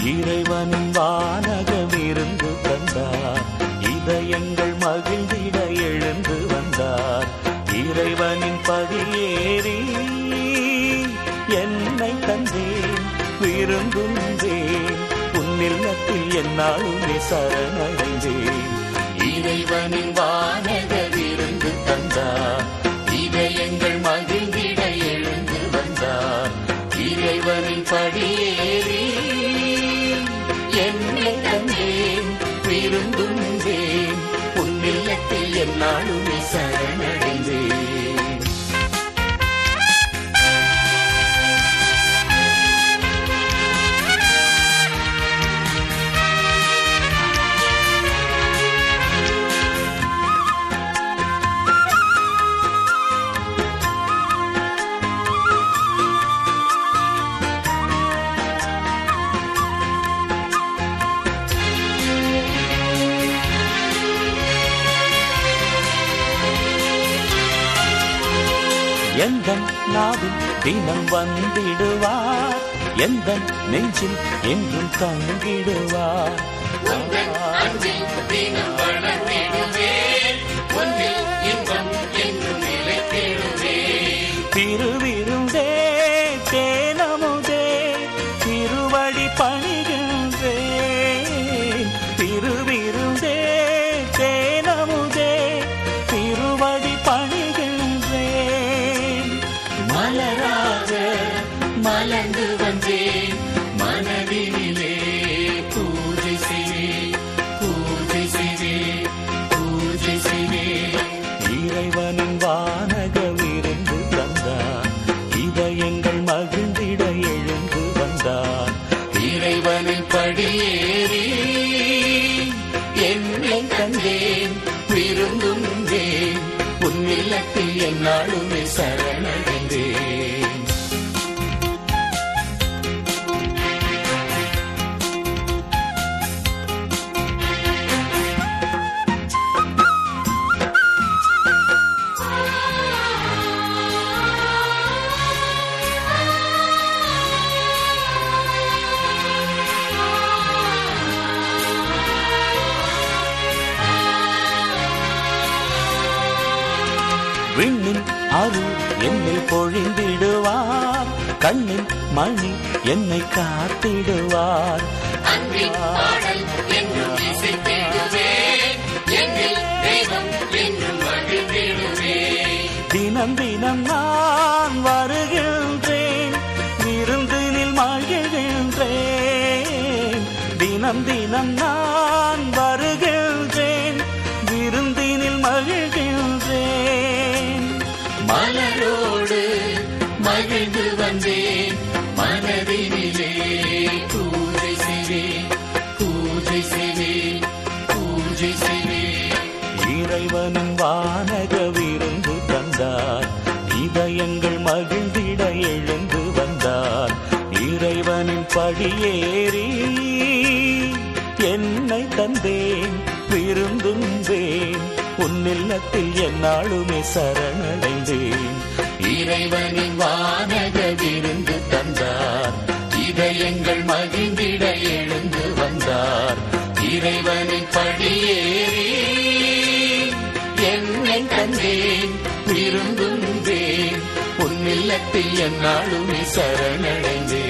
இறைவனின் வானகமிருந்து தந்தார், இதயங்கள் மகிழ்ந்திட எழுந்து வந்தார். இறைவனின் படியேறி என்னை தந்தேன், விருந்துந்தேன், உன்னில்லத்தில் என்னாலுமே சரணடைந்தேன். இறைவனின் வானகமிருந்து தந்தார், இதயங்கள் மகிழ்ந்திட எழுந்து வந்தார். இறைவனின் படியேறி என்னை தந்தேன், விருந்துந்தேன், உன்னில்லத்தில் என்னாலுமே சரணடைந்தேன். எந்தன் நாவில் தினம் வந்திடுவார், எந்தன் நெஞ்சில் என்றும் தங்கிடுவார். திருவிருந்தே தேனமுதே திருவடி பணிகின்றேன். திருவிருந்தே தேனமுதே திருவடி பணிகின்றேன். மலராக மலர்ந்து வந்தேன், மனதினிலே பூஜை செய்வேன், பூஜை செய்வேன், பூஜை செய்வேன். இறைவனின் வானகமிருந்து தந்தார், இதயங்கள் மகிழ்ந்திட எழுந்து வந்தார். இறைவனின் படியேறி என்னை தந்தேன், விருந்துந்தேன், உன்னில்லத்தில் என்னாலுமே சரணடைந்தேன். விண்ணின் அருள் என்னில் பொழிந்திடுவார், கண்ணின் மணி என்னை காத்திடுவார். தினம் தினம் நான் வருகின்றேன், விருந்தினில் மகிழ்கின்றேன். தினம் தினம் நான் வருகின்றேன், விருந்தினில் மகிழ்கின்றேன். மலரோடு மகிழ்ந்து வந்தேன், மனதினிலே பூஜை செய்வேன், பூஜை செய்வேன், பூஜை செய்வேன். இறைவனின் வானகமிருந்து தந்தார், இதயங்கள் மகிழ்ந்திட எழுந்து வந்தார். இறைவனின் படியேறி என்னை தந்தேன், விருந்துந்தேன், உன்னில்லத்தில் என்னாலுமே சரணடைந்தேன். இறைவனின் வானகமிருந்து தந்தார், இதயங்கள் மகிழ்ந்திட எழுந்து வந்தார். இறைவனின் படியேறி என்னை தந்தேன், விருந்துந்தேன், உன்னில்லத்தில் என்னாலுமே சரணடைந்தேன்.